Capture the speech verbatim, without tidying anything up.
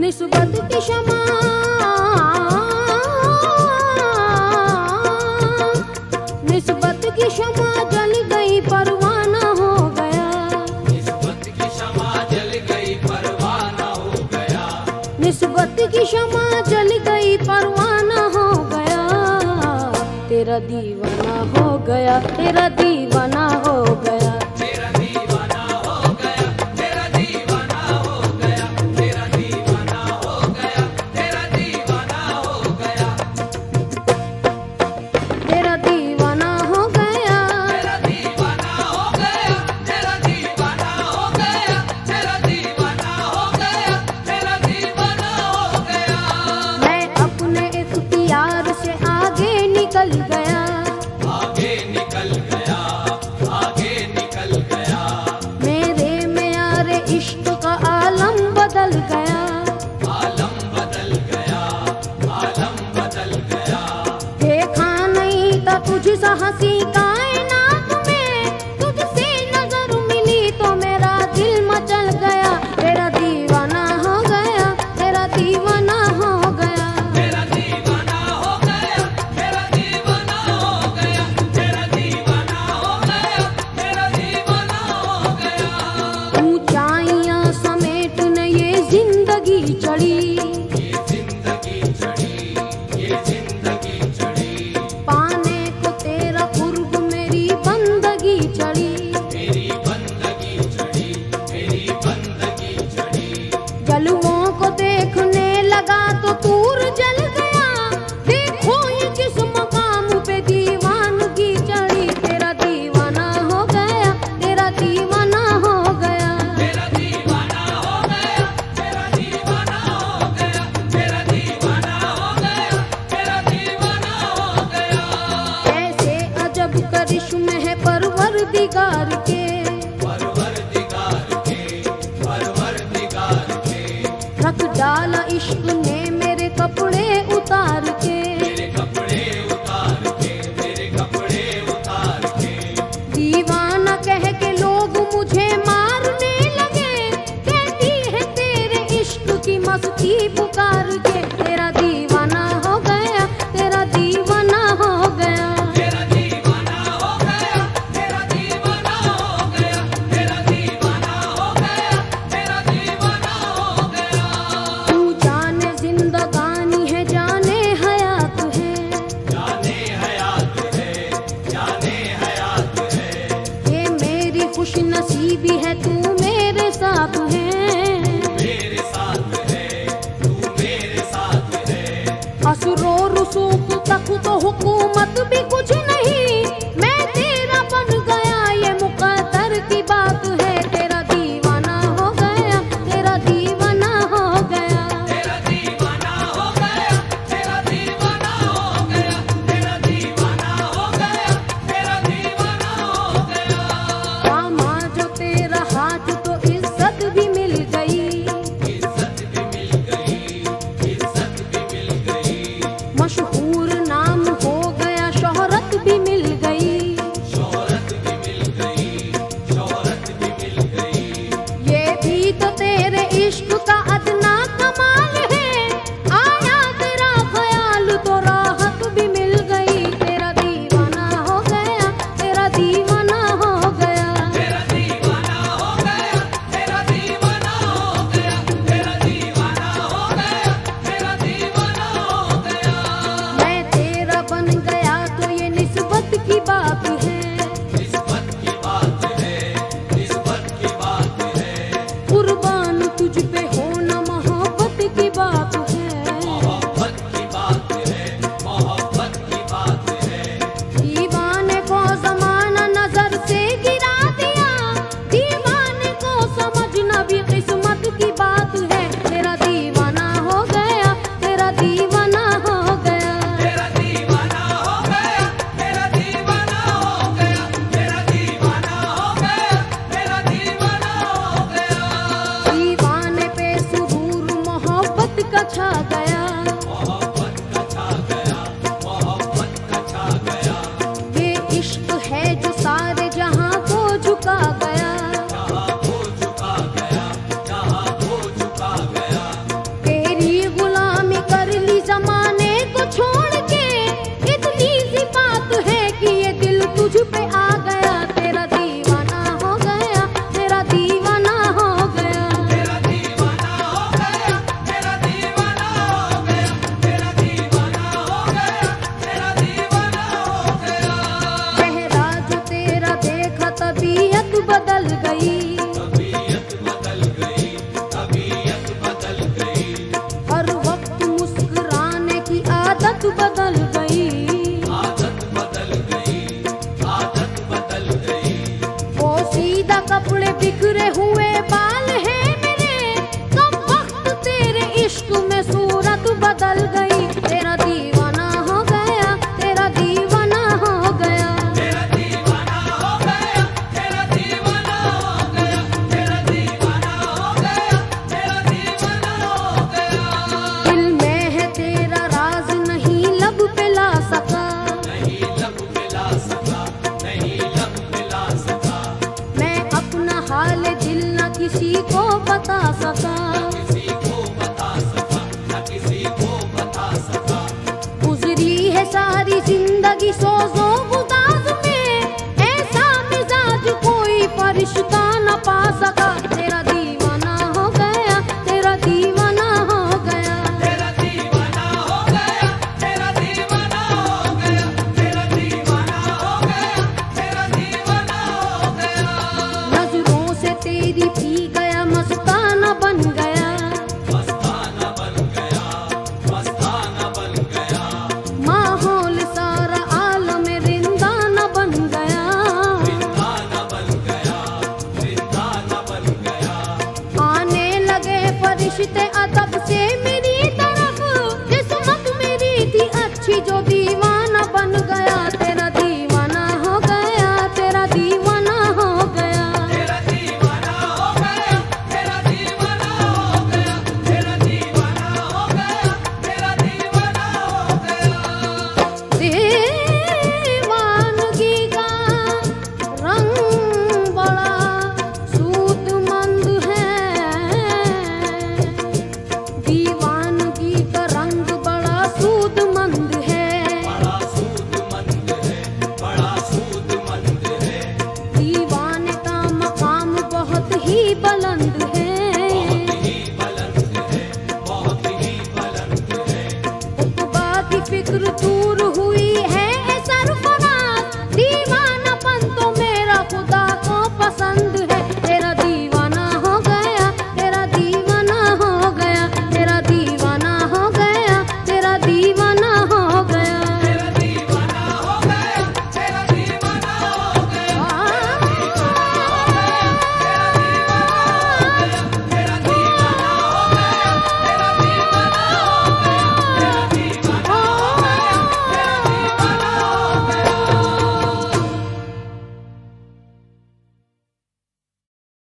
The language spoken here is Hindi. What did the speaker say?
निस्बत की शमा निस्बत की शमा जल गई परवाना हो गया। निस्बत की शमा जल गई परवाना हो गया। निस्बत की शमा जल गई परवाना हो गया। तेरा दीवाना हो गया, तेरा दीवाना हो गया। तेरा दीवाना हो गया, तेरा दीवाना हो गया, तेरा दीवाना हो गया, तेरा दीवाना हो गया। तेरा दीवाना हो गया, तेरा दीवाना हो गया, तेरा दीवाना हो गया, तेरा दीवाना हो गया, तेरा दीवाना हो गया। मैं अपने इख्तियार से आगे निकल गया। आगे निकल गया, आगे निकल गया। मेरे मेयारे इश्क का आलम बदल गया। आलम बदल गया, आलम बदल गया। देखा नहीं था तुझसा हंसी कायनात में, तुझसे नजर मिली तो मेरा दिल मचल गया। तेरा दीवाना हो गया, तेरा दीवाना हो गया। तेरा दीवाना हो गया, तेरा दीवाना हो गया, तेरा दीवाना हो गया, तेरा दीवाना हो गया। ऊंचाइयां समेटने ये जिंदगी चढ़ी, ये जिंदगी चढ़ी, ये जिंदगी चढ़ी। पाने को तेरा कुर्ब मेरी बंदगी चढ़ी। मेरी बंदगी चढ़ी, मेरी बंदगी चढ़ी। जलवों को देखने लगा तो तूर जल गया। देखो ये किस मकाम पे दीवानगी चढ़ी। तेरा दीवाना हो गया, तेरा दीवाना हो गया। तेरा दीवाना हो गया, तेरा दीवाना हो गया, तेरा दीवाना हो गया, तेरा दीवाना हो गया। ऐसे अजब करिश्मे है परवरदिगार के। परवरदिगार के, परवरदिगार के। रख डाला इश्क ने मेरे कपड़े उतार के। मेरे कपड़े उतार के, मेरे कपड़े उतार के। दीवाना कह के लोग मुझे मारने लगे। कहती है तेरे इश्क की मस्ती पुकार के। तेरा दीवाना हो गया, तेरा दीवाना हो गया। तेरा दीवाना हो गया, तेरा दीवाना हो गया, तेरा दीवाना हो गया, तेरा दीवाना हो गया। तू जाने जिंदगानी है, जाने हयात उजरे हुए बाल हैं मेरे, कब वक्त तेरे इश्क में सूरत बदल गई। तेरा दीवाना हो गया, तेरा दीवाना हो गया, तेरा दीवाना हो गया, तेरा दीवाना हो गया, तेरा दीवाना हो गया, तेरा दीवाना हो गया। दिल में है तेरा राज नहीं लब पे ला सका, नहीं लब मिला सका, नहीं लब मिला सका, मैं अपना हाल दिल न किसी को बता सका। किसी को बता सका, न किसी को बता सका। गुजरी है सारी जिंदगी सोजो गुजार